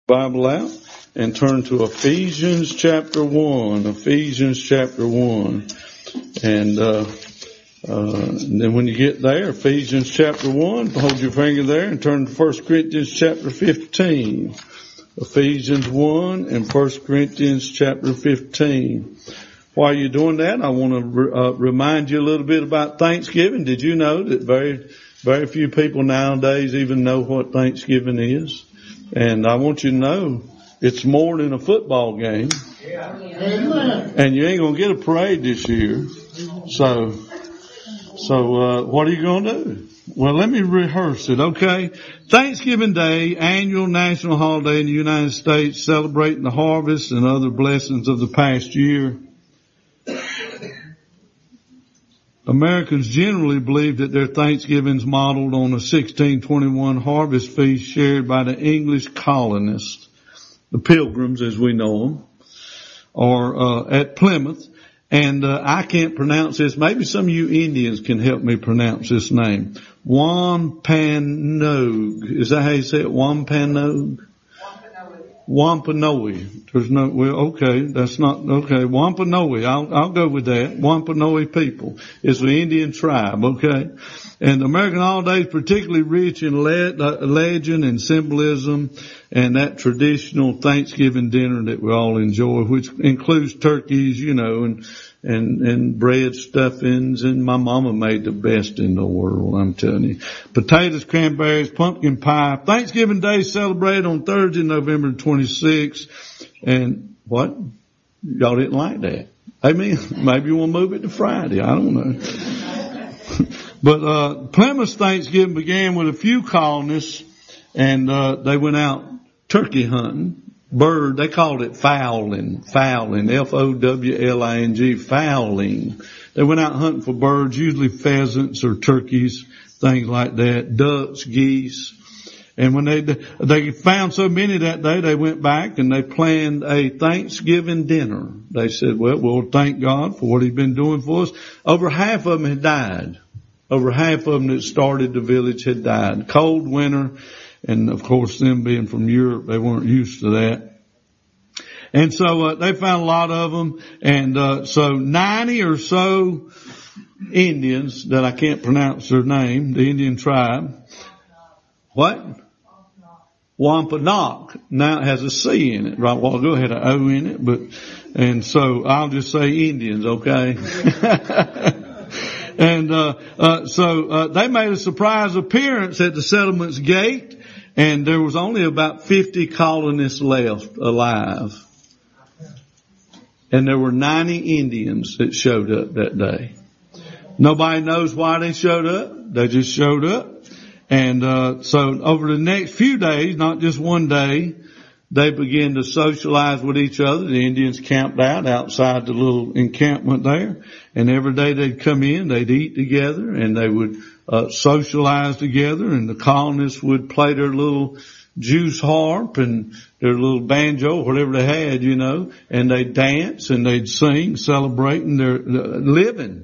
Bible out and turn to Ephesians chapter 1. Ephesians chapter 1. And then when you get there, Ephesians chapter 1, hold your finger there and turn to 1 Corinthians chapter 15. Ephesians 1 and 1 Corinthians chapter 15. While you're doing that, I want to remind you a little bit about Thanksgiving. Did you know that very few people nowadays even know what Thanksgiving is? And I want you to know it's more than a football game. Yeah. And you ain't going to get a parade this year. So what are you going to do? Well, let me rehearse it, okay? Thanksgiving Day, annual national holiday in the United States, celebrating the harvest and other blessings of the past year. Americans generally believe that their Thanksgiving's modeled on a 1621 harvest feast shared by the English colonists, the Pilgrims as we know them, or at Plymouth. And I can't pronounce this. Maybe some of you Indians can help me pronounce this name. Wampanoag. Is that how you say it? Wampanoag? Wampanoag. There's no, well, okay, that's not, okay, Wampanoag. I'll go with that. Wampanoag people is the Indian tribe, okay? And the American holiday is particularly rich in legend and symbolism and that traditional Thanksgiving dinner that we all enjoy, which includes turkeys, you know, and bread stuffings, and my mama made the best in the world, I'm telling you. Potatoes, cranberries, pumpkin pie. Thanksgiving Day is celebrated on Thursday, November 26th. And what? Y'all didn't like that. I mean, maybe you want to move it to Friday. I don't know. But Plymouth's Thanksgiving began with a few colonists, and they went out turkey hunting. Bird, they called it fowling, F-O-W-L-I-N-G, fowling. They went out hunting for birds, usually pheasants or turkeys, things like that, ducks, geese. And when they found so many that day, they went back and they planned a Thanksgiving dinner. They said, well, we'll thank God for what He's been doing for us. Over half of them had died. Over half of them that started the village had died. Cold winter. And of course, them being from Europe, they weren't used to that. And so, they found a lot of them. And, so 90 or so Indians that I can't pronounce their name, the Indian tribe. What? Wampanoag. Now it has a C in it. Right. Well, go ahead, an O in it, and so I'll just say Indians, okay? And, so they made a surprise appearance at the settlement's gate. And there was only about 50 colonists left alive. And there were 90 Indians that showed up that day. Nobody knows why they showed up. They just showed up. And so over the next few days, not just one day, they began to socialize with each other. The Indians camped out outside the little encampment there. And every day they'd come in, they'd eat together, and they would socialize together, and the colonists would play their little juice harp and their little banjo, whatever they had, you know, and they'd dance and they'd sing, celebrating their living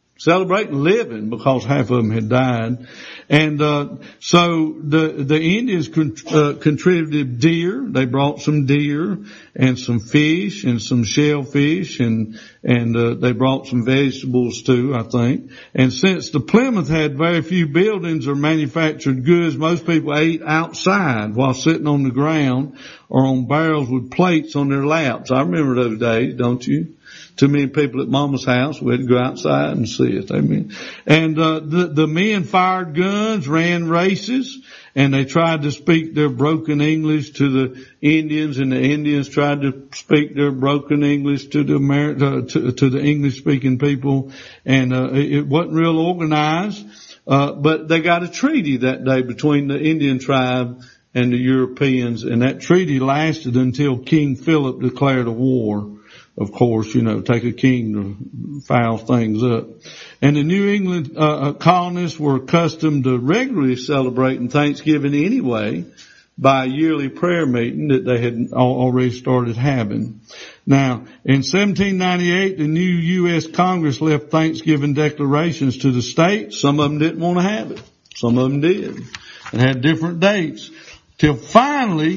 because half of them had died. And so the Indians contributed deer. They brought some deer and some fish and some shellfish, and they brought some vegetables too, I think. And since the Plymouth had very few buildings or manufactured goods, most people ate outside while sitting on the ground or on barrels with plates on their laps. I remember those days, don't you? Too many people at Mama's house. We had to go outside and see it. Amen. And the men fired guns, ran races, and they tried to speak their broken English to the Indians, and the Indians tried to speak their broken English to the to the English-speaking people. And it wasn't real organized, but they got a treaty that day between the Indian tribe and the Europeans, and that treaty lasted until King Philip declared a war. Of course, you know, take a king to foul things up. And the New England colonists were accustomed to regularly celebrating Thanksgiving anyway by a yearly prayer meeting that they had already started having. Now, in 1798, the new U.S. Congress left Thanksgiving declarations to the states. Some of them didn't want to have it. Some of them did, and had different dates. Till finally,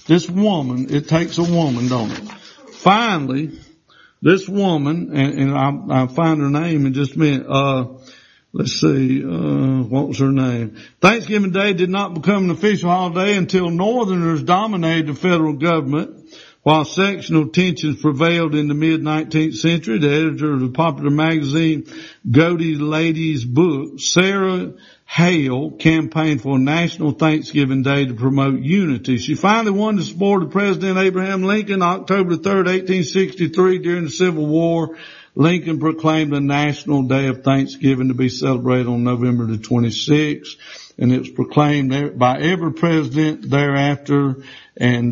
this woman, it takes a woman, don't it? Finally, this woman, and I'll find her name in just a minute, let's see, what was her name? Thanksgiving Day did not become an official holiday until Northerners dominated the federal government. While sectional tensions prevailed in the mid-19th century, the editor of the popular magazine Godey Lady's Book, Sarah Hale, campaigned for a national Thanksgiving Day to promote unity. She finally won the support of President Abraham Lincoln October 3rd, 1863 during the Civil War. Lincoln proclaimed a national day of Thanksgiving to be celebrated on November the 26th, and it was proclaimed by every president thereafter, and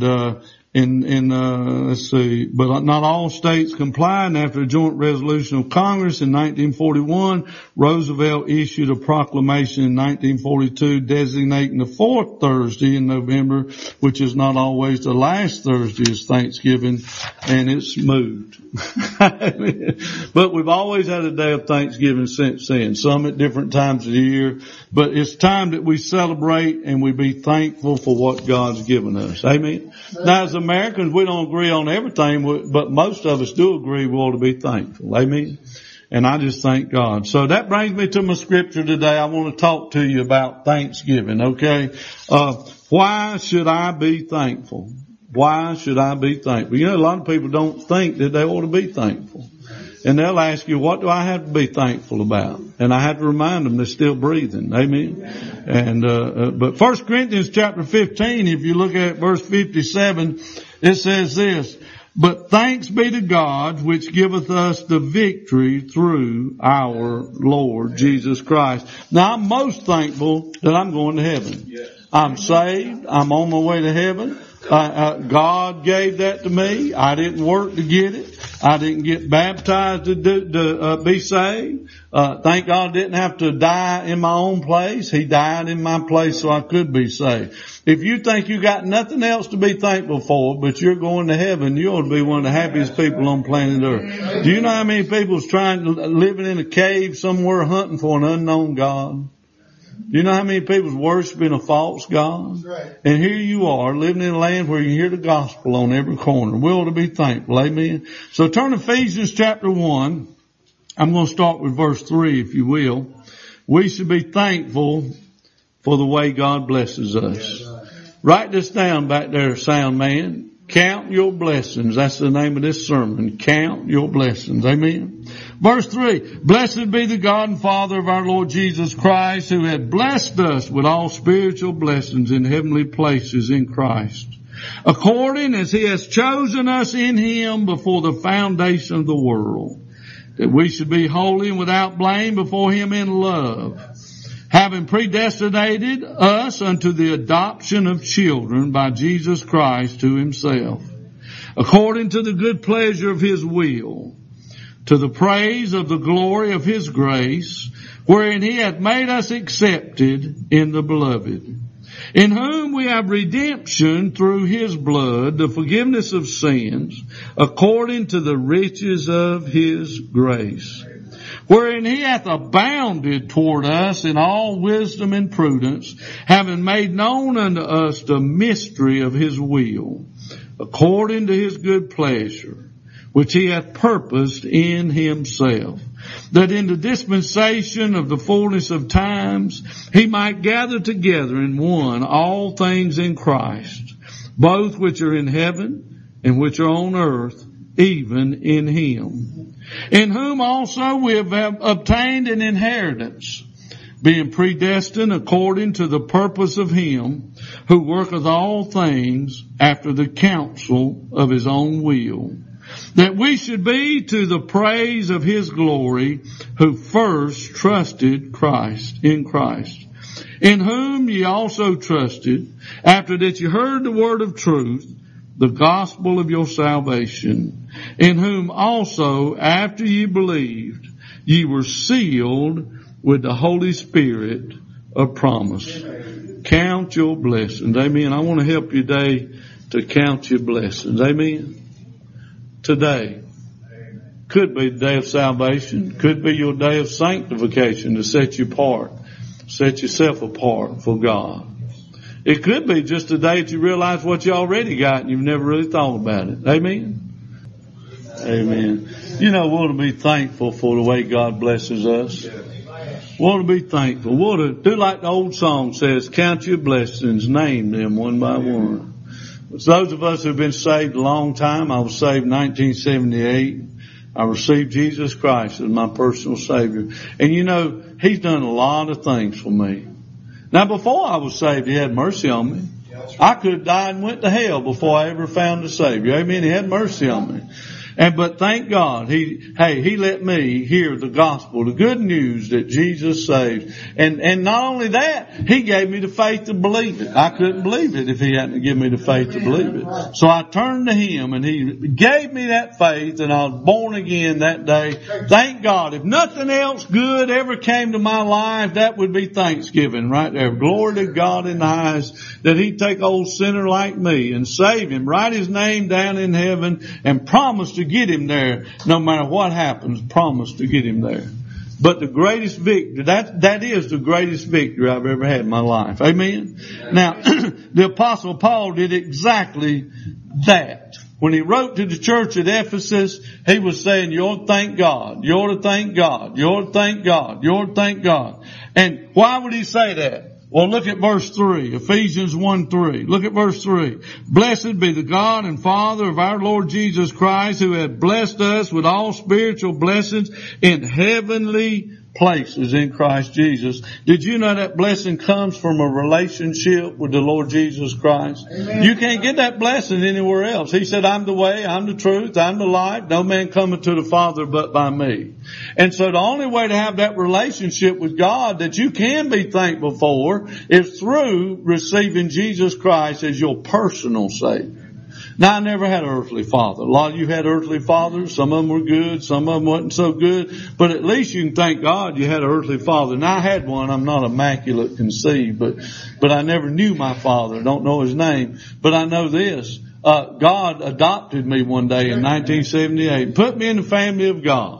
let's see, but not all states complied, and after a joint resolution of Congress in 1941, Roosevelt issued a proclamation in 1942 designating the fourth Thursday in November, which is not always the last Thursday, as Thanksgiving, and it's moved. But we've always had a day of Thanksgiving since then, some at different times of the year, but it's time that we celebrate and we be thankful for what God's given us. Amen. Now, as Americans, we don't agree on everything, but most of us do agree we ought to be thankful. Amen. And I just thank God. So that brings me to my scripture today. I want to talk to you about Thanksgiving, okay? Why should I be thankful? Why should I be thankful? You know, a lot of people don't think that they ought to be thankful. And they'll ask you, what do I have to be thankful about? And I have to remind them they're still breathing. Amen. And, but 1 Corinthians chapter 15, if you look at verse 57, it says this, but thanks be to God which giveth us the victory through our Lord Jesus Christ. Now I'm most thankful that I'm going to heaven. I'm saved. I'm on my way to heaven. God gave that to me. I didn't work to get it. I didn't get baptized to be saved. Thank God I didn't have to die in my own place. He died in my place so I could be saved. If you think you got nothing else to be thankful for, but you're going to heaven, you ought to be one of the happiest people on planet Earth. Do you know how many people's living in a cave somewhere hunting for an unknown God? Do you know how many people's worshiping a false God? Right. And here you are living in a land where you hear the gospel on every corner. We ought to be thankful. Amen. So turn to Ephesians chapter 1. I'm going to start with verse 3, if you will. We should be thankful for the way God blesses us. Yeah, right. Write this down back there, sound man. Count your blessings. That's the name of this sermon. Count your blessings. Amen. Verse 3, blessed be the God and Father of our Lord Jesus Christ, who hath blessed us with all spiritual blessings in heavenly places in Christ, according as he has chosen us in him before the foundation of the world, that we should be holy and without blame before him in love, having predestinated us unto the adoption of children by Jesus Christ to himself, according to the good pleasure of his will, to the praise of the glory of his grace, wherein he hath made us accepted in the beloved, in whom we have redemption through his blood, the forgiveness of sins, according to the riches of his grace, wherein he hath abounded toward us in all wisdom and prudence, having made known unto us the mystery of his will, according to his good pleasure, which he hath purposed in himself, that in the dispensation of the fullness of times he might gather together in one all things in Christ, both which are in heaven and which are on earth, even in him, in whom also we have obtained an inheritance, being predestined according to the purpose of him who worketh all things after the counsel of his own will, that we should be to the praise of his glory, who first trusted in Christ, in whom ye also trusted, after that you heard the word of truth, the gospel of your salvation, in whom also, after ye believed, ye were sealed with the Holy Spirit of promise. Count your blessings. Amen. I want to help you today to count your blessings. Amen. Today could be the day of salvation, could be your day of sanctification to set you apart, set yourself apart for God. It could be just a day that you realize what you already got and you've never really thought about it. Amen? Amen. You know, we ought to be thankful for the way God blesses us. We ought to be thankful. We ought to do like the old song says, count your blessings, name them one by one. Those of us who have been saved a long time, I was saved in 1978. I received Jesus Christ as my personal Savior. And you know, He's done a lot of things for me. Now before I was saved, He had mercy on me. I could have died and went to hell before I ever found a Savior. Amen. He had mercy on me. But thank God, He let me hear the gospel, the good news that Jesus saved. And not only that, He gave me the faith to believe it. I couldn't believe it if He hadn't given me the faith to believe it. So I turned to Him and He gave me that faith and I was born again that day. Thank God. If nothing else good ever came to my life, that would be Thanksgiving right there. Glory to God in the highest that He'd take old sinner like me and save him, write his name down in heaven and promise to get him there no matter what happens, promise to get him there. But the greatest victory, that is the greatest victory I've ever had in my life. Amen? Now, the Apostle Paul did exactly that. When he wrote to the church at Ephesus, he was saying, you ought to thank God. You ought to thank God. You ought to thank God. You ought to thank God. And why would he say that? Well, look at verse 3, Ephesians 1:3. Look at verse 3. Blessed be the God and Father of our Lord Jesus Christ, who hath blessed us with all spiritual blessings in heavenly places in Christ Jesus. Did you know that blessing comes from a relationship with the Lord Jesus Christ? Amen. You can't get that blessing anywhere else. He said, I'm the way, I'm the truth, I'm the life. No man cometh to the Father but by me. And so the only way to have that relationship with God that you can be thankful for is through receiving Jesus Christ as your personal Savior. Now, I never had an earthly father. A lot of you had earthly fathers. Some of them were good. Some of them wasn't so good. But at least you can thank God you had an earthly father. Now, I had one. I'm not immaculate conceived, but I never knew my father. I don't know his name. But I know this. God adopted me one day in 1978. Put me in the family of God.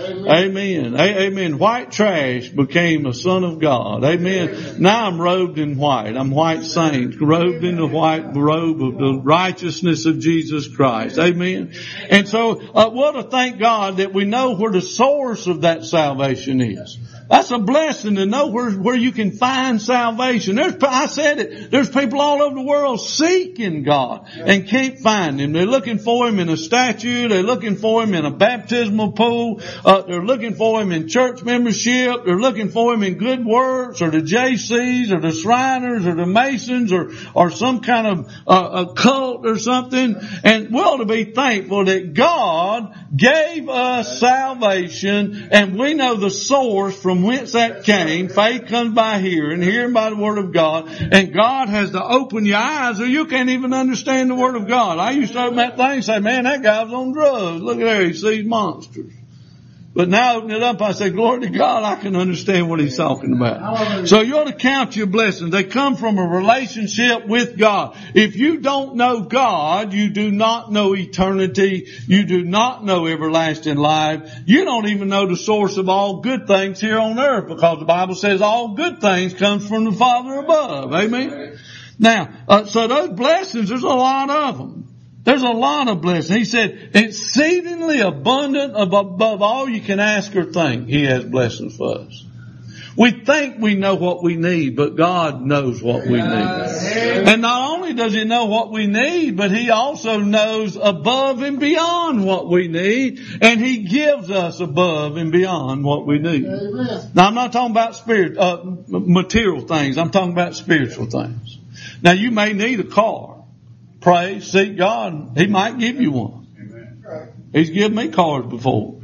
Amen. Amen. White trash became a son of God. Amen. Now I'm robed in white. I'm white saint, robed in the white robe of the righteousness of Jesus Christ. Amen. And so, we ought to thank God that we know where the source of that salvation is. That's a blessing to know where you can find salvation. I said it. There's people all over the world seeking God and can't find Him. They're looking for Him in a statue. They're looking for Him in a baptismal pool. They're looking for Him in church membership. They're looking for Him in good works or the JCs or the Shriners or the Masons or some kind of a cult or something. And we ought to be thankful that God gave us salvation and we know the source from whence that came. Faith comes by hearing, hearing by the Word of God. And God has to open your eyes or you can't even understand the Word of God. I used to open that thing and say, man, that guy's on drugs. Look at there, he sees monsters. But now I open it up, I say, glory to God, I can understand what he's talking about. So you ought to count your blessings. They come from a relationship with God. If you don't know God, you do not know eternity. You do not know everlasting life. You don't even know the source of all good things here on earth because the Bible says all good things comes from the Father above. Amen? Now, so those blessings, there's a lot of them. There's a lot of blessings. He said, exceedingly abundant above all you can ask or think. He has blessings for us. We think we know what we need, but God knows what we need. And not only does He know what we need, but He also knows above and beyond what we need. And He gives us above and beyond what we need. Now, I'm not talking about material things. I'm talking about spiritual things. Now, you may need a car. Pray, seek God. He might give you one. Amen. He's given me cars before.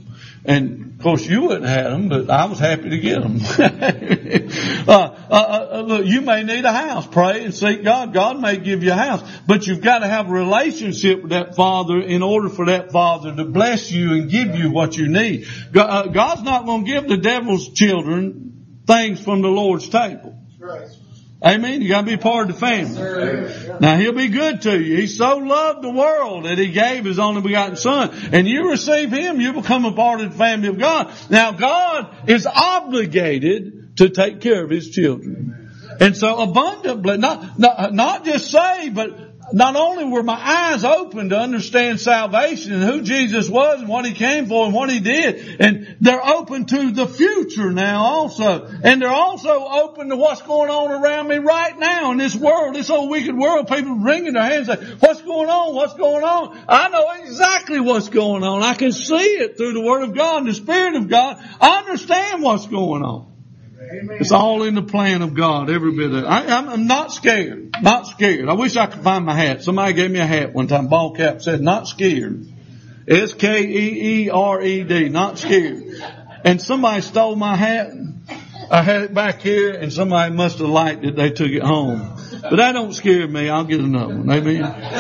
And of course you wouldn't have them, but I was happy to get them. Look, you may need a house. Pray and seek God. God may give you a house. But you've got to have a relationship with that Father in order for that Father to bless you and give you what you need. God's not going to give the devil's children things from the Lord's table. Right. Amen. You got to be part of the family. Now He'll be good to you. He so loved the world that He gave His only begotten Son. And you receive Him, you become a part of the family of God. Now God is obligated to take care of His children. And so abundantly, not just saved, but not only were my eyes open to understand salvation and who Jesus was and what He came for and what He did, and they're open to the future now also. And they're also open to what's going on around me right now in this world, this old wicked world. People wringing their hands and say, what's going on? What's going on? I know exactly what's going on. I can see it through the Word of God and the Spirit of God. I understand what's going on. Amen. It's all in the plan of God, every bit of it. I'm not scared. Not scared. I wish I could find my hat. Somebody gave me a hat one time. Ball cap said, not scared. SKEERED. Not scared. And somebody stole my hat. I had it back here and somebody must have liked it. They took it home. But that don't scare me. I'll get another one. Amen.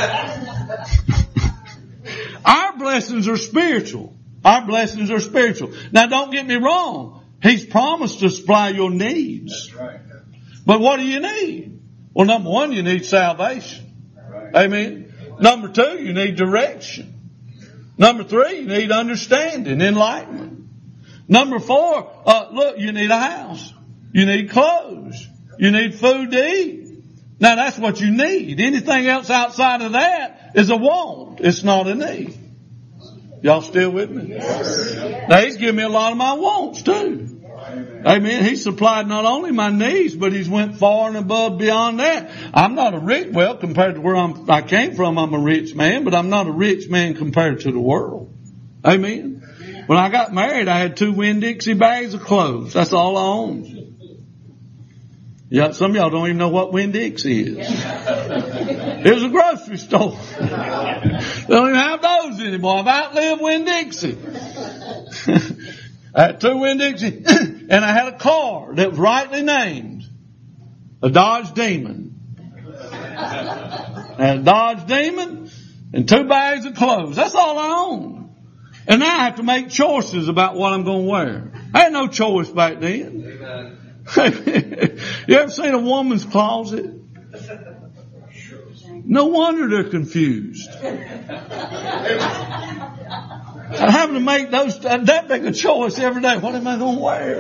Our blessings are spiritual. Our blessings are spiritual. Now don't get me wrong. He's promised to supply your needs. That's right. But what do you need? Well, number one, you need salvation. Right. Amen. Number two, you need direction. Number three, you need understanding, enlightenment. Number four, look, you need a house. You need clothes. You need food to eat. Now that's what you need. Anything else outside of that is a want. It's not a need. Y'all still with me? Yes. Now He's given me a lot of my wants too. Amen. He supplied not only my needs, but He's went far and above beyond that. I'm not a rich, well, compared to where I came from, I'm a rich man, but I'm not a rich man compared to the world. Amen. When I got married, I had 2 Winn-Dixie bags of clothes. That's all I owned. Yeah, some of y'all don't even know what Winn-Dixie is. It was a grocery store. They don't even have those anymore. I've outlived Winn-Dixie. I had 2 Winn-Dixie, and I had a car that was rightly named a Dodge Demon. I had a Dodge Demon and 2 bags of clothes. That's all I owned. And now I have to make choices about what I'm going to wear. I had no choice back then. You ever seen a woman's closet? No wonder they're confused. I'm having to make that big a choice every day. What am I going to wear?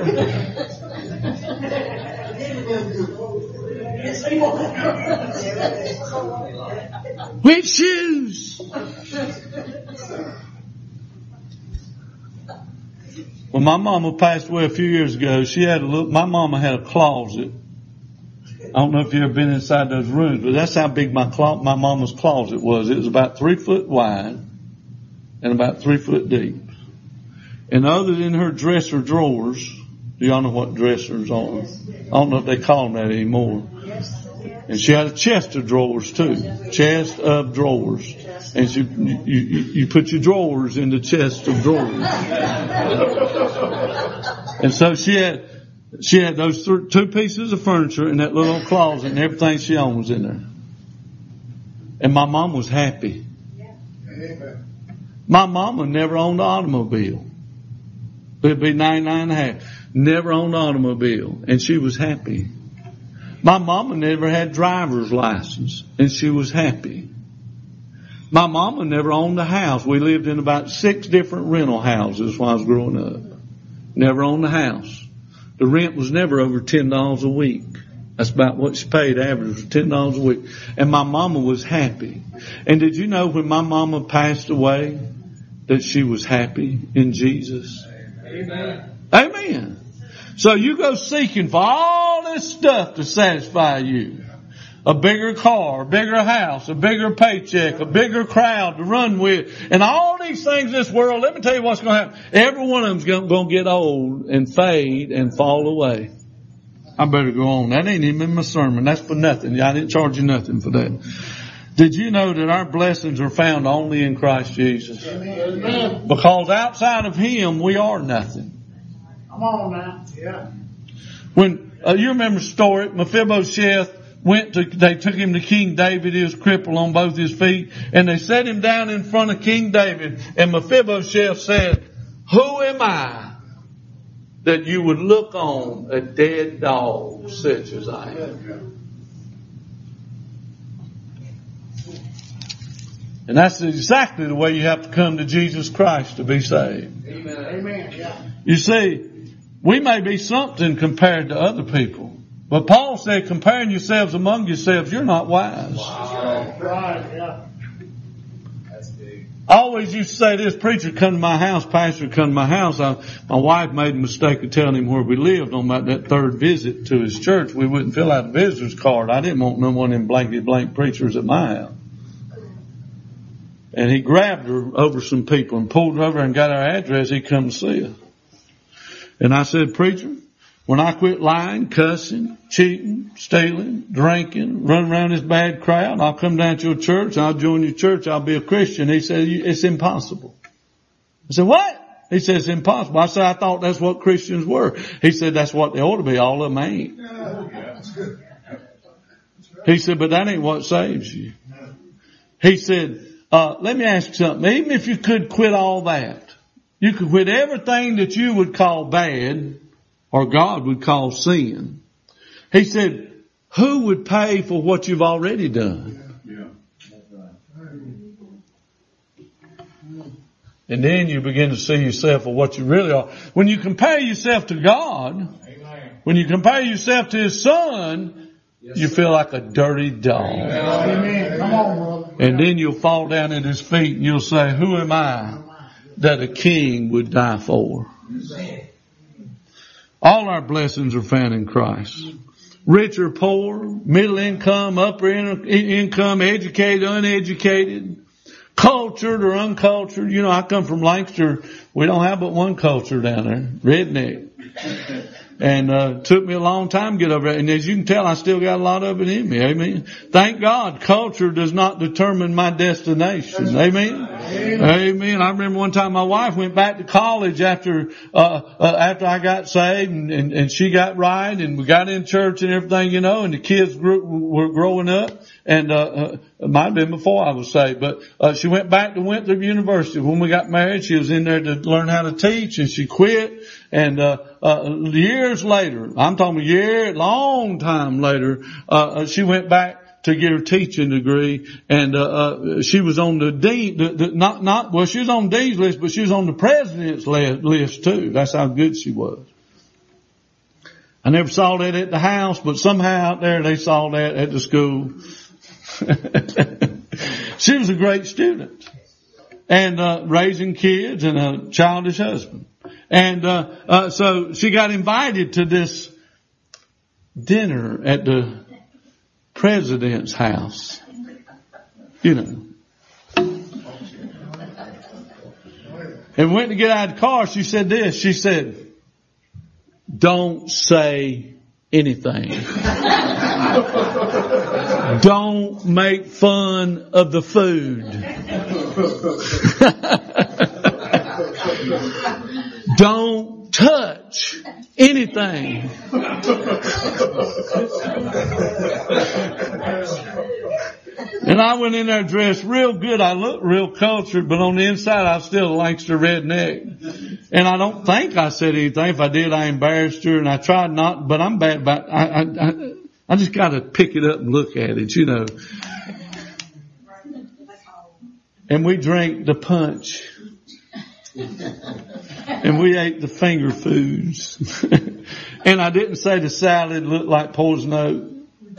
Which shoes? When my mama passed away a few years ago, my mama had a closet. I don't know if you've ever been inside those rooms, but that's how big my mama's closet was. It was about 3 foot wide and about 3 foot deep. And other than her dresser drawers, do y'all know what dressers are? I don't know if they call them that anymore. And she had a chest of drawers too. Chest of drawers. And you put your drawers in the chest of drawers. And so she had those 2 pieces of furniture in that little closet, and everything she owned was in there. And my mom was happy. My mama never owned an automobile. It'd be 99 and a half. Never owned an automobile. And she was happy. My mama never had driver's license. And she was happy. My mama never owned a house. We lived in about 6 different rental houses while I was growing up. Never owned a house. The rent was never over $10 a week. That's about what she paid. Average was $10 a week. And my mama was happy. And did you know when my mama passed away that she was happy in Jesus? Amen. Amen. So you go seeking for all this stuff to satisfy you. A bigger car, a bigger house, a bigger paycheck, a bigger crowd to run with. And all these things in this world, let me tell you what's going to happen. Every one of them's going to get old and fade and fall away. I better go on. That ain't even in my sermon. That's for nothing. I didn't charge you nothing for that. Did you know that our blessings are found only in Christ Jesus? Amen. Because outside of Him, we are nothing. Come on now. Yeah. When, you remember the story, Mephibosheth they took him to King David. He was crippled on both his feet. And they set him down in front of King David. And Mephibosheth said, "Who am I that you would look on a dead dog such as I am?" And that's exactly the way you have to come to Jesus Christ to be saved. Amen. Amen. Yeah. You see, we may be something compared to other people. But Paul said, comparing yourselves among yourselves, you're not wise. Wow. Right, yeah. That's big. I always used to say this, preacher come to my house, pastor come to my house. My wife made a mistake of telling him where we lived on that third visit to his church. We wouldn't fill out a visitor's card. I didn't want no one of them blankety blank preachers at my house. And he grabbed her over some people and pulled her over and got our address. He come to see us. And I said, preacher, when I quit lying, cussing, cheating, stealing, drinking, running around this bad crowd, I'll come down to your church, I'll join your church, I'll be a Christian. He said, it's impossible. I said, what? He said, it's impossible. I said, I thought that's what Christians were. He said, that's what they ought to be. All of them ain't. He said, but that ain't what saves you. He said, let me ask you something. Even if you could quit all that, you could quit everything that you would call bad, or God would call sin. He said, who would pay for what you've already done? Yeah, that's right. And then you begin to see yourself for what you really are. When you compare yourself to God, when you compare yourself to His Son, you feel like a dirty dog. Amen. Come on, brother. And then you'll fall down at His feet and you'll say, who am I that a king would die for? All our blessings are found in Christ. Rich or poor, middle income, upper income, educated, uneducated, cultured or uncultured. You know, I come from Lancaster. We don't have but one culture down there, redneck. And took me a long time to get over it. And as you can tell, I still got a lot of it in me. Amen. Thank God, culture does not determine my destination. Amen. Amen. I remember one time my wife went back to college after I got saved and she got right and we got in church and everything, you know, and the kids were growing up. And it might have been before I was saved, but she went back to Winthrop University. When we got married, she was in there to learn how to teach, and she quit. And years later, I'm talking long time later, she went back to get her teaching degree, and she was on the dean, she was on dean's list, but she was on the president's list too. That's how good she was. I never saw that at the house, but somehow out there they saw that at the school. She was a great student and raising kids and a childish husband. And so she got invited to this dinner at the president's house. You know. And went to get out of the car. She said this. She said, don't say anything. Don't make fun of the food. Don't touch anything. And I went in there dressed real good. I looked real cultured, but on the inside I was still a Lancaster redneck. And I don't think I said anything. If I did, I embarrassed her, and I tried not, but I'm bad about I just gotta pick it up and look at it, you know. And we drank the punch. And we ate the finger foods. And I didn't say the salad looked like poison oak.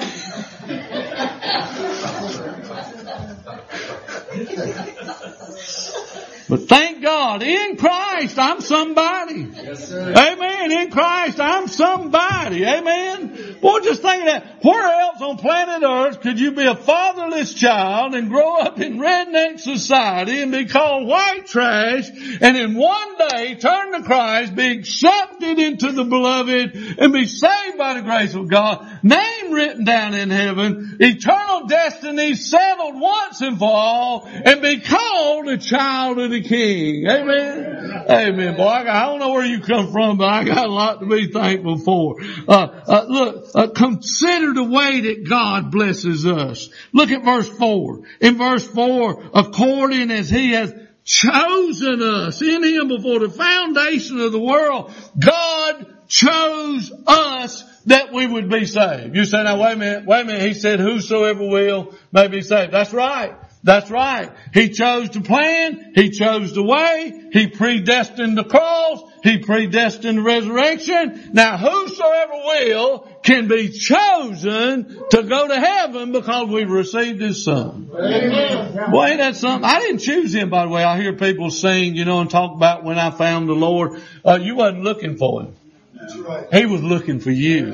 But thank God, in Christ, I'm somebody. Yes, sir. Amen. In Christ, I'm somebody. Amen. Boy, just think of that. Where else on planet Earth could you be a fatherless child and grow up in redneck society and be called white trash and in one day turn to Christ, be accepted into the beloved and be saved by the grace of God, name written down in heaven, eternal destiny settled once and for all, and be called a child of the King. Amen. Amen. Boy, I don't know where you come from, but I got a lot to be thankful for. Look, consider the way that God blesses us. Look at verse 4. In verse 4, according as He has chosen us in Him before the foundation of the world, God chose us that we would be saved. You say, now wait a minute. He said, whosoever will may be saved. That's right. That's right. He chose the plan. He chose the way. He predestined the cross. He predestined the resurrection. Now whosoever will can be chosen to go to heaven because we've received His Son. Amen. Boy, ain't that something? I didn't choose Him, by the way. I hear people sing, and talk about when I found the Lord. You wasn't looking for Him. He was looking for you.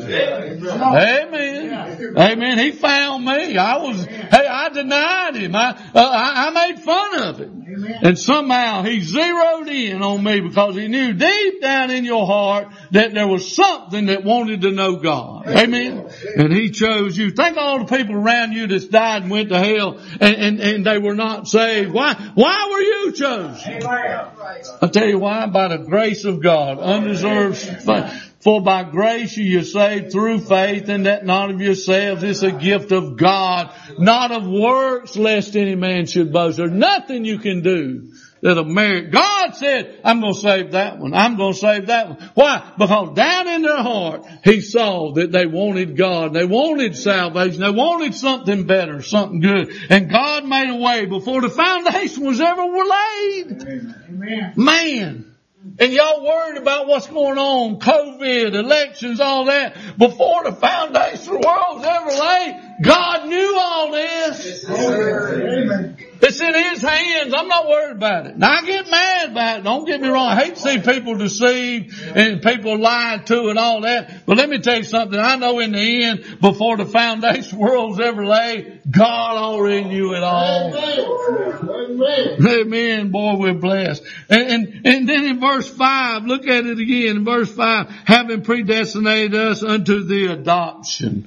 Amen. Amen. He found me. I denied Him. I made fun of Him. And somehow He zeroed in on me because He knew deep down in your heart that there was something that wanted to know God. Amen. And He chose you. Think of all the people around you that's died and went to hell and they were not saved. Why were you chosen? I'll tell you why. By the grace of God. Undeserved faith. For by grace you are saved through faith, and that not of yourselves. It's a gift of God, not of works, lest any man should boast. There's nothing you can do that'll merit. God said, I'm going to save that one. I'm going to save that one. Why? Because down in their heart, He saw that they wanted God. They wanted salvation. They wanted something better, something good. And God made a way before the foundation was ever laid. Amen. Man. And y'all worried about what's going on, COVID, elections, all that. Before the foundation of the world was ever laid, God knew all this. Amen. It's in His hands. I'm not worried about it. Now I get mad about it. Don't get me wrong. I hate to see people deceived and people lied to and all that. But let me tell you something. I know in the end, before the foundation of the world was ever laid, God already knew it all. Amen. Amen. Boy, we're blessed. And then in verse 5, look at it again. In verse 5, having predestinated us unto the adoption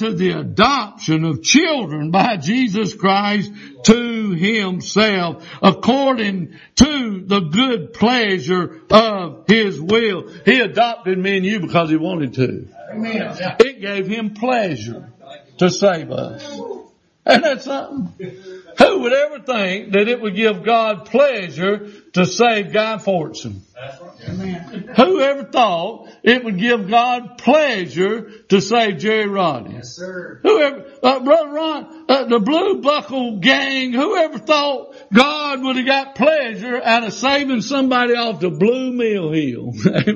of children by Jesus Christ to Himself, according to the good pleasure of His will. He adopted me and you because He wanted to. Amen. It gave Him pleasure to save us. Ain't that something? Who would ever think that it would give God pleasure to save Guy Fortson? Amen. Who ever thought it would give God pleasure to save Jerry Roddy? Yes, sir. Whoever, Brother Ron, the Blue Buckle gang, whoever thought God would have got pleasure out of saving somebody off the Blue Mill Hill?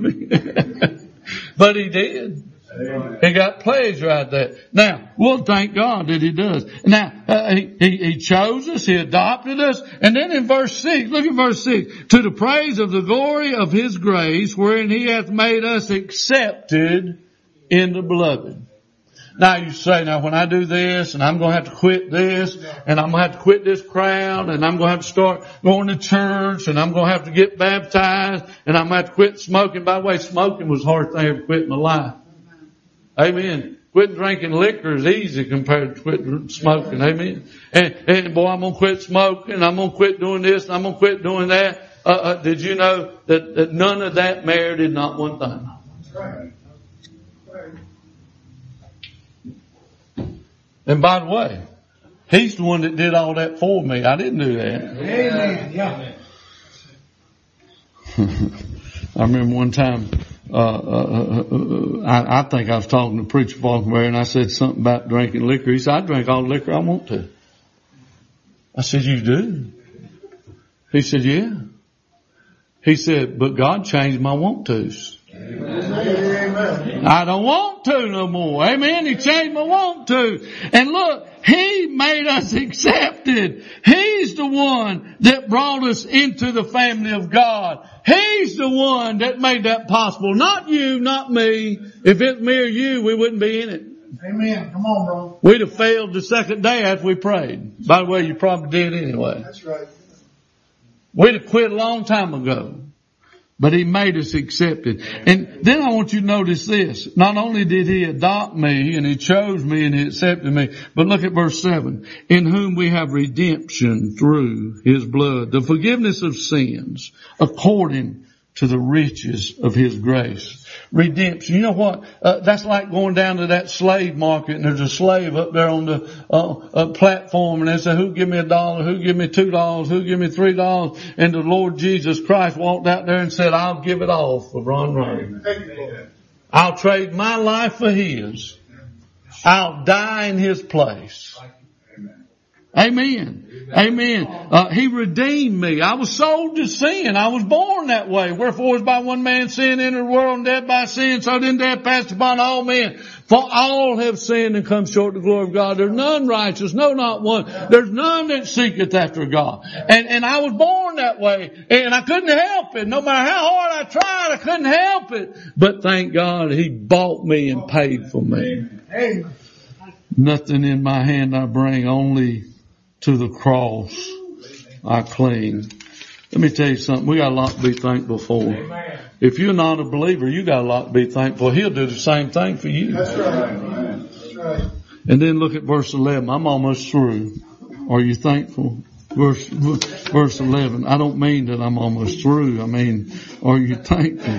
But He did. He got pleasure out of that. Now, we'll thank God that He does. Now, He chose us, He adopted us, and then in verse 6, look at verse 6, to the praise of the glory of His grace, wherein He hath made us accepted in the beloved. Now you say, now when I do this, and I'm going to have to quit this, and I'm going to have to quit this crowd, and I'm going to have to start going to church, and I'm going to have to get baptized, and I'm going to have to quit smoking. By the way, smoking was the hardest thing I ever quit in my life. Amen. Quitting drinking liquor is easy compared to quitting smoking. Amen. And boy, I'm going to quit smoking. I'm going to quit doing this. I'm going to quit doing that. Did you know that none of that merited not one thing? Right. And by the way, He's the one that did all that for me. I didn't do that. Amen. Yeah. I remember one time, I think I was talking to Preacher Falkenberry and I said something about drinking liquor. He said, I drink all the liquor I want to. I said, you do? He said, yeah. He said, but God changed my want tos. Amen. I don't want to no more. Amen. He changed my want to. And look, He made us accepted. He's the one that brought us into the family of God. He's the one that made that possible. Not you, not me. If it's me or you, we wouldn't be in it. Amen. Come on, bro. We'd have failed the second day after we prayed. By the way, you probably did anyway. That's right. We'd have quit a long time ago. But He made us accepted. And then I want you to notice this. Not only did He adopt me and He chose me and He accepted me, but look at verse 7. In whom we have redemption through His blood, the forgiveness of sins, according to the riches of His grace. Redemption. You know what? That's like going down to that slave market and there's a slave up there on the platform and they say, who give me $1? Who give me $2? Who give me $3? And the Lord Jesus Christ walked out there and said, I'll give it all for Ron Ray. I'll trade my life for His. I'll die in His place. Amen. Amen. He redeemed me. I was sold to sin. I was born that way. Wherefore is by one man sin entered the world, and death by sin. So then death passed upon all men. For all have sinned and come short of the glory of God. There's none righteous, no, not one. There's none that seeketh after God. And I was born that way. And I couldn't help it. No matter how hard I tried, I couldn't help it. But thank God He bought me and paid for me. Amen. Nothing in my hand I bring, only to the cross I cling. Let me tell you something. We got a lot to be thankful for. Amen. If you're not a believer, you got a lot to be thankful. He'll do the same thing for you. That's right. That's right. And then look at verse 11. I'm almost through. Are you thankful? Verse 11. I don't mean that I'm almost through. I mean, are you thankful?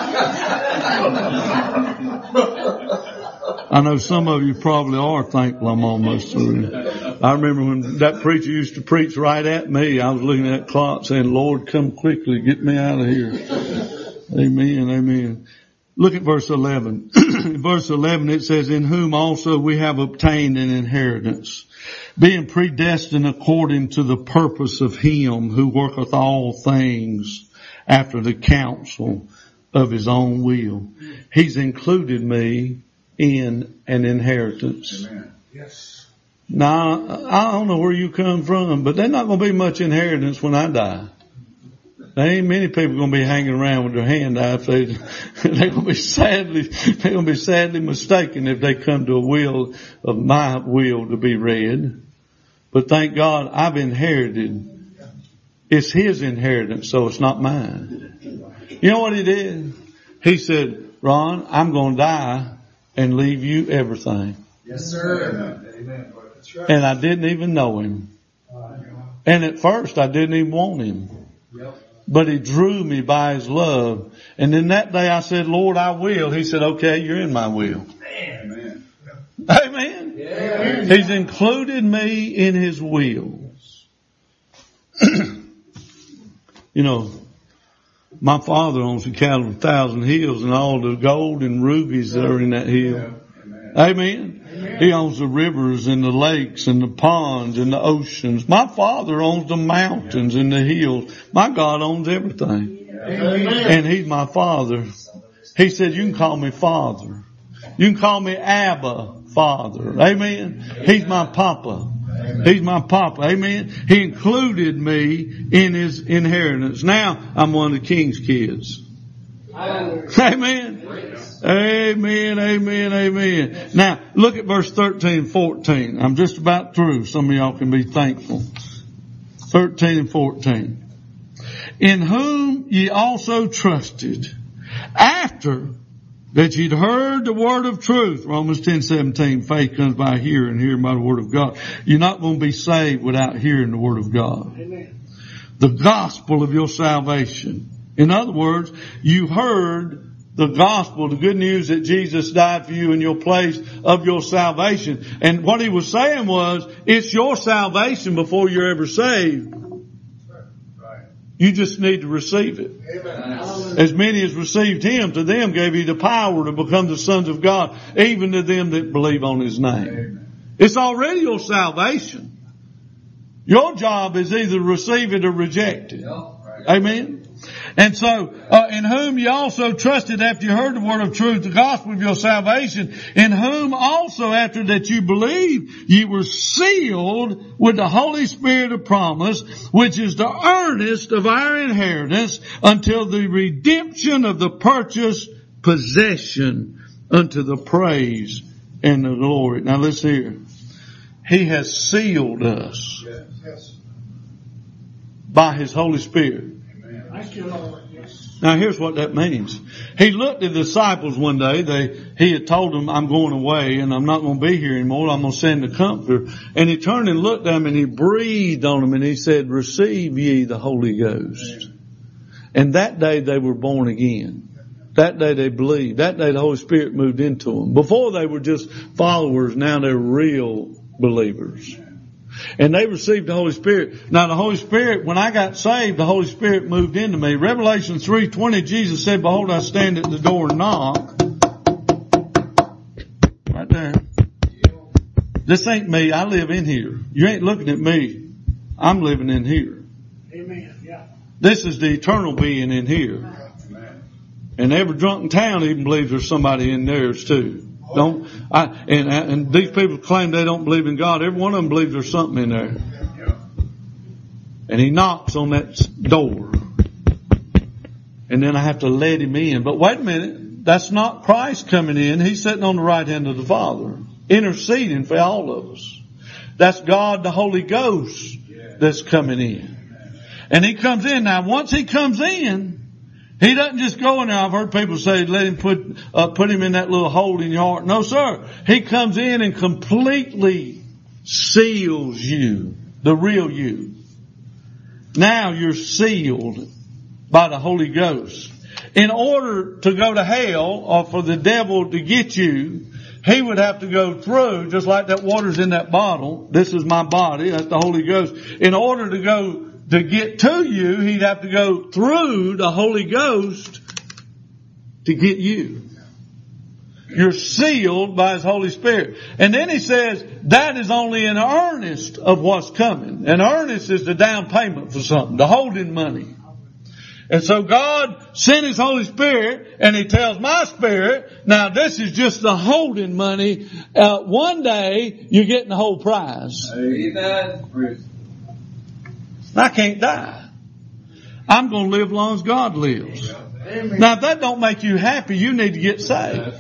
I know some of you probably are thankful I'm almost through. I remember when that preacher used to preach right at me, I was looking at that clock saying, Lord, come quickly, get me out of here. Amen, amen. Look at verse 11. Verse 11, it says, in whom also we have obtained an inheritance, being predestined according to the purpose of Him who worketh all things after the counsel of His own will. He's included me in an inheritance. Amen. Yes. Now, I don't know where you come from, but there's not going to be much inheritance when I die. There ain't many people going to be hanging around with their hand out. They're going to be sadly mistaken if they come to a will of my will to be read. But thank God I've inherited. It's His inheritance, so it's not mine. You know what He did? He said, Ron, I'm going to die and leave you everything. Yes, sir. Amen. That's right. And I didn't even know Him. And at first I didn't even want Him. Yep. But He drew me by His love. And then that day I said, Lord, I will. He said, okay, you're in my will. Amen. Amen. Yeah. He's included me in His will. You know, my father owns the cattle of 1,000 hills and all the gold and rubies that are in that hill. Amen. Amen. He owns the rivers and the lakes and the ponds and the oceans. My Father owns the mountains and the hills. My God owns everything. Amen. And He's my Father. He said, you can call me Father. You can call me Abba, Father. Amen. He's my Papa. He's my Papa. Amen. He included me in His inheritance. Now I'm one of the King's kids. Amen. Amen, amen, amen. Now, look at verse 13 and 14. I'm just about through. Some of y'all can be thankful. 13 and 14. In whom ye also trusted, after that you'd heard the word of truth. Romans 10:17. Faith comes by hearing, hearing by the word of God. You're not going to be saved without hearing the word of God. Amen. The gospel of your salvation. In other words, you heard the gospel, the good news that Jesus died for you in your place of your salvation. And what He was saying was, it's your salvation before you're ever saved. You just need to receive it. Amen. As many as received Him, to them gave He the power to become the sons of God, even to them that believe on His name. Amen. It's already your salvation. Your job is either receive it or reject it. Amen. And so, in whom ye also trusted after you heard the word of truth, the gospel of your salvation, in whom also after that you believed, ye were sealed with the Holy Spirit of promise, which is the earnest of our inheritance until the redemption of the purchased possession unto the praise and the glory. Now listen here. He has sealed us by His Holy Spirit. Thank you, Lord. Yes. Now here's what that means. He looked at the disciples one day. He had told them, I'm going away and I'm not going to be here anymore. I'm going to send the Comforter. And He turned and looked at them and He breathed on them and He said, receive ye the Holy Ghost. And that day they were born again. That day they believed. That day the Holy Spirit moved into them. Before they were just followers. Now they're real believers. And they received the Holy Spirit. Now the Holy Spirit, when I got saved, the Holy Spirit moved into me. Revelation 3:20, Jesus said, behold, I stand at the door and knock. Right there. This ain't me. I live in here. You ain't looking at me. I'm living in here. Amen. Yeah. This is the eternal being in here. And every drunken town even believes there's somebody in theirs too. And these people claim they don't believe in God. Every one of them believes there's something in there. And he knocks on that door. And then I have to let him in. But wait a minute. That's not Christ coming in. He's sitting on the right hand of the Father, interceding for all of us. That's God, the Holy Ghost, that's coming in. And he comes in. Now, once he comes in, he doesn't just go in there. I've heard people say, let him put him in that little hole in your heart. No, sir. He comes in and completely seals you, the real you. Now you're sealed by the Holy Ghost. In order to go to hell or for the devil to get you, he would have to go through, just like that water's in that bottle. This is my body. That's the Holy Ghost. In order to get to you, he'd have to go through the Holy Ghost to get you. You're sealed by His Holy Spirit. And then he says, that is only an earnest of what's coming. An earnest is the down payment for something, the holding money. And so God sent His Holy Spirit, and He tells my spirit, now this is just the holding money. One day, you're getting the whole prize. Amen. I can't die. I'm going to live as long as God lives. Amen. Now, if that don't make you happy, you need to get saved.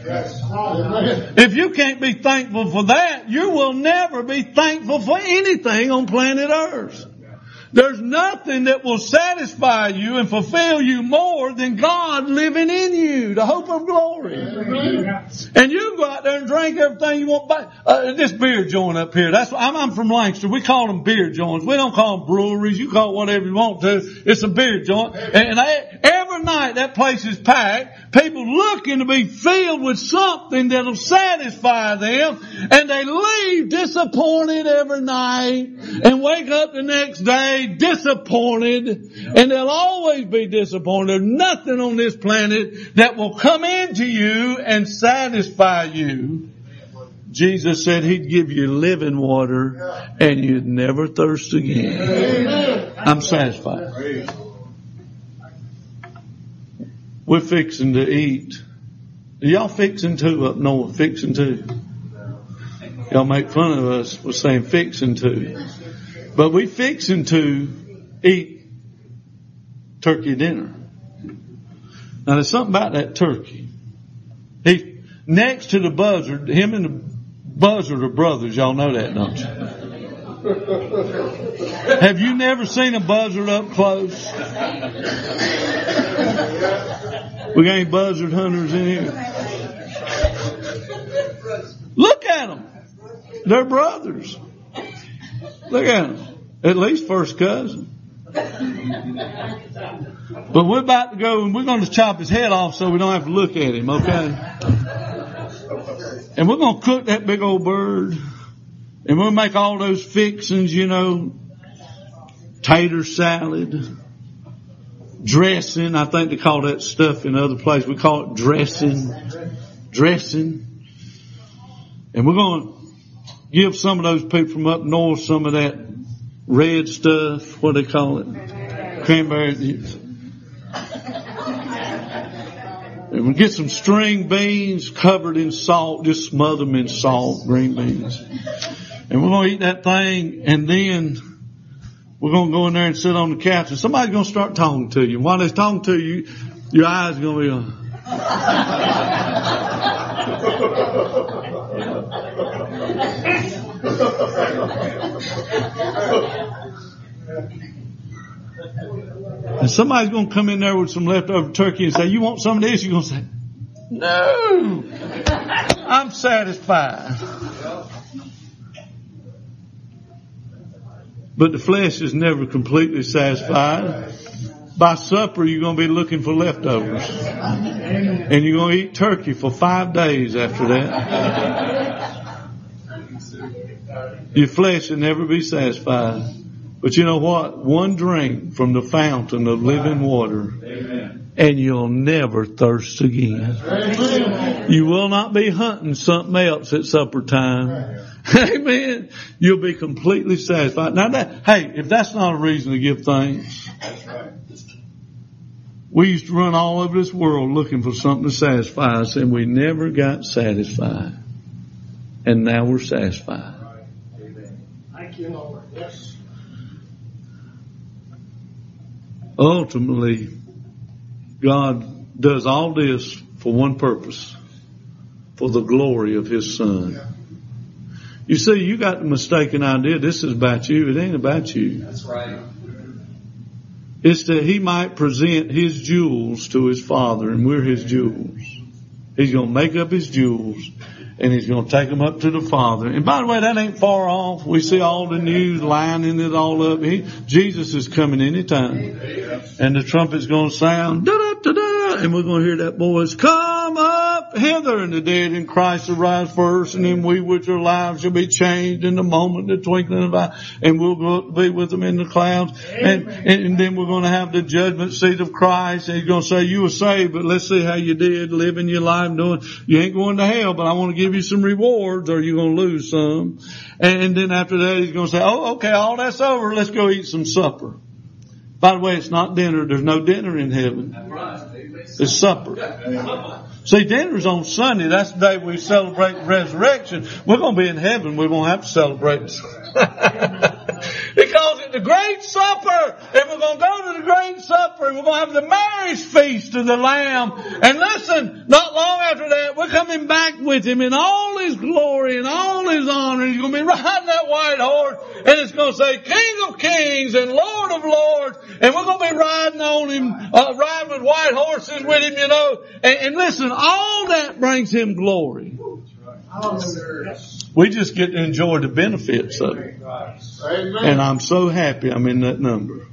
If you can't be thankful for that, you will never be thankful for anything on planet Earth. There's nothing that will satisfy you and fulfill you more than God living in you, the hope of glory. And you can go out there and drink everything you want. This beer joint up here, I'm from Lancaster. We call them beer joints. We don't call them breweries. You call it whatever you want to. It's a beer joint. And every night that place is packed. People looking to be filled with something that'll satisfy them. And they leave disappointed every night and wake up the next day disappointed, and they'll always be disappointed. There's nothing on this planet that will come into you and satisfy you. Jesus said He'd give you living water and you'd never thirst again. I'm satisfied. We're fixing to eat. Are y'all fixing to up north? Fixing to? Y'all make fun of us for saying fixing to. But we fixing to eat turkey dinner. Now there's something about that turkey. He next to the buzzard, him and the buzzard are brothers. Y'all know that, don't you? Have you never seen a buzzard up close? We got any buzzard hunters in here? Look at them. They're brothers. Look at them. At least first cousin. But we're about to go and we're going to chop his head off so we don't have to look at him, okay? And we're going to cook that big old bird. And we'll make all those fixings, tater salad, dressing. I think they call that stuff in other places. We call it dressing. And we're going to give some of those people from up north some of that red stuff. What do they call it? Cranberry. And we get some string beans covered in salt. Just smother them in salt, green beans. And we're going to eat that thing, and then we're going to go in there and sit on the couch, and somebody's going to start talking to you. And while they're talking to you, your eyes are going to be on. And somebody's going to come in there with some leftover turkey and say, you want some of this? You're going to say, no, I'm satisfied. But the flesh is never completely satisfied. By supper, you're going to be looking for leftovers. And you're going to eat turkey for 5 days after that. Your flesh will never be satisfied. But you know what? One drink from the fountain of living water, and you'll never thirst again. You will not be hunting something else at supper time. Amen. You'll be completely satisfied. Now if that's not a reason to give thanks. That's right. We used to run all over this world looking for something to satisfy us, and we never got satisfied. And now we're satisfied. Right. Amen. Thank you, Lord. Yes. Ultimately, God does all this for one purpose, for the glory of His Son. Yeah. You see, you got the mistaken idea this is about you. It ain't about you. That's right. It's that He might present His jewels to His Father, and we're His jewels. He's going to make up His jewels, and He's going to take them up to the Father. And by the way, that ain't far off. We see all the news lining it all up. Jesus is coming anytime. And the trumpet's going to sound, da-da-da-da, and we're going to hear that voice, come up hither, and the dead in Christ will rise first, and then we which are alive shall be changed in the moment, the twinkling of an eye, and we'll go up to be with them in the clouds. And then we're going to have the judgment seat of Christ, and He's going to say, you were saved, but let's see how you did living your life doing. You ain't going to hell, but I want to give you some rewards, or you're going to lose some. And then after that, He's going to say, oh, okay, all that's over. Let's go eat some supper. By the way, it's not dinner. There's no dinner in heaven. It's supper. See, dinner's on Sunday. That's the day we celebrate the resurrection. We're going to be in heaven. We won't have to celebrate it. He calls it the Great Supper. And we're going to go to the Great Supper. And we're going to have the marriage feast of the Lamb. And listen, not long after that, we're coming back with Him in all His glory and all His honor. He's going to be riding that white horse. And it's going to say, King of Kings and Lord of Lords. And we're going to be riding on Him, riding with white horses with Him, you know. And listen, all that brings Him glory. We just get to enjoy the benefits of it. And I'm so happy I'm in that number.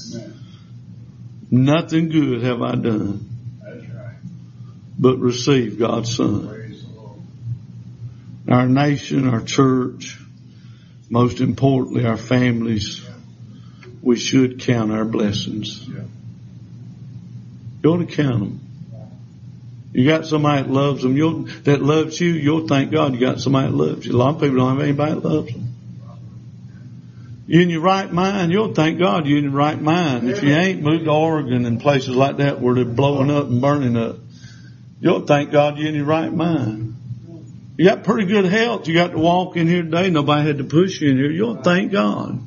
Nothing good have I done but receive God's Son. Our nation, our church, most importantly our families, we should count our blessings. You ought to count them. You got somebody that loves them, that loves you, you'll thank God you got somebody that loves you. A lot of people don't have anybody that loves them. You in your right mind, you'll thank God you're in your right mind. If you ain't moved to Oregon and places like that where they're blowing up and burning up, you'll thank God you're in your right mind. You got pretty good health. You got to walk in here today. Nobody had to push you in here. You'll thank God.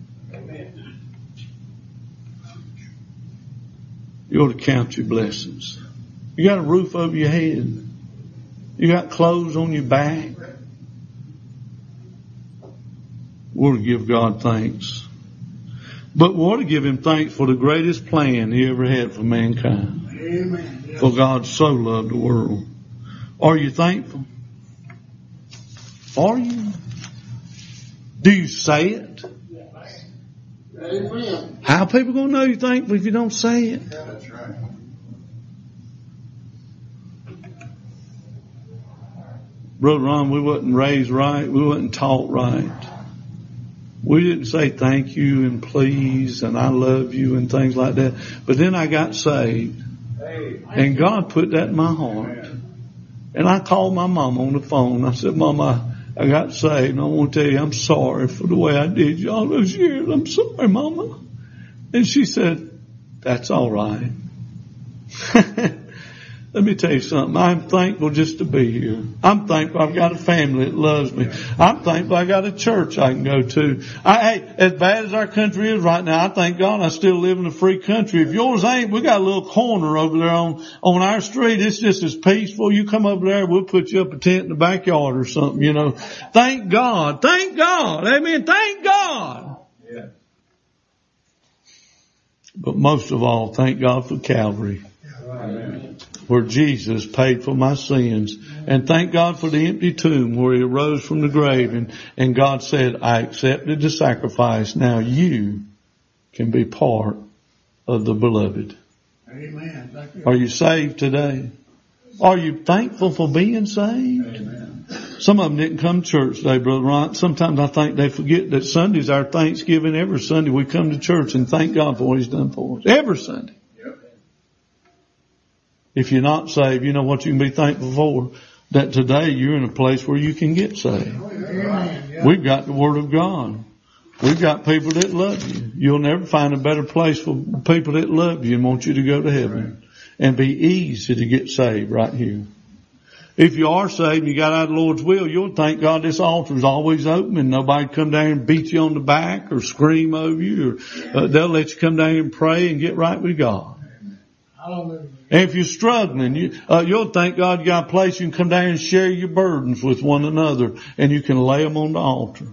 You ought to count your blessings. You got a roof over your head. You got clothes on your back. We ought to give God thanks. But we ought to give Him thanks for the greatest plan He ever had for mankind. Amen. Yes. For God so loved the world. Are you thankful? Are you? Do you say it? Amen. How are people going to know you're thankful if you don't say it? That's right. Brother Ron, we wasn't raised right. We wasn't taught right. We didn't say thank you and please and I love you and things like that. But then I got saved. And God put that in my heart. And I called my mom on the phone. I said, Mama, I got saved and I want to tell you I'm sorry for the way I did you all those years. I'm sorry, Mama. And she said, that's all right. Let me tell you something. I'm thankful just to be here. I'm thankful I've got a family that loves me. I'm thankful I got a church I can go to. Hey, as bad as our country is right now, I thank God I still live in a free country. If yours ain't, we got a little corner over there on our street. It's just as peaceful. You come over there, we'll put you up a tent in the backyard or something, you know. Thank God. Thank God. Amen. Thank God. Yeah. But most of all, thank God for Calvary. Amen. Where Jesus paid for my sins. And thank God for the empty tomb where He arose from the grave. And God said, I accepted the sacrifice. Now you can be part of the beloved. Amen. Thank you. Are you saved today? Are you thankful for being saved? Amen. Some of them didn't come to church today, Brother Ron. Sometimes I think they forget that Sunday's our Thanksgiving. Every Sunday we come to church and thank God for what He's done for us. Every Sunday. If you're not saved, you know what you can be thankful for? that today you're in a place where you can get saved. We've got the Word of God. We've got people that love you. You'll never find a better place for people that love you and want you to go to heaven. And be easy to get saved right here. If you are saved and you got out of the Lord's will, you'll thank God this altar is always open and nobody come down and beat you on the back or scream over you. Or they'll let you come down and pray and get right with God. And if you're struggling, you'll thank God you got a place you can come down and share your burdens with one another and you can lay them on the altar.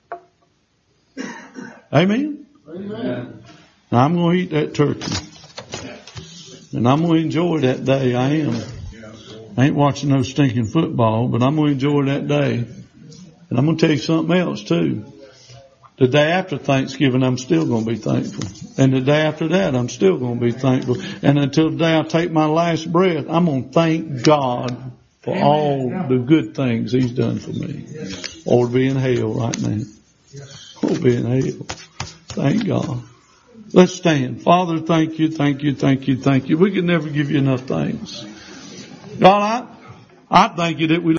Amen? Amen. Now I'm going to eat that turkey. And I'm going to enjoy that day. I am. I ain't watching no stinking football, but I'm going to enjoy that day. And I'm going to tell you something else too. The day after Thanksgiving, I'm still going to be thankful. And the day after that, I'm still going to be thankful. And until the day I take my last breath, I'm going to thank God for all the good things He's done for me. Or to be in hell right now. Or be in hell. Thank God. Let's stand. Father, thank you, thank you, thank you, thank you. We can never give you enough thanks. God, I thank you that we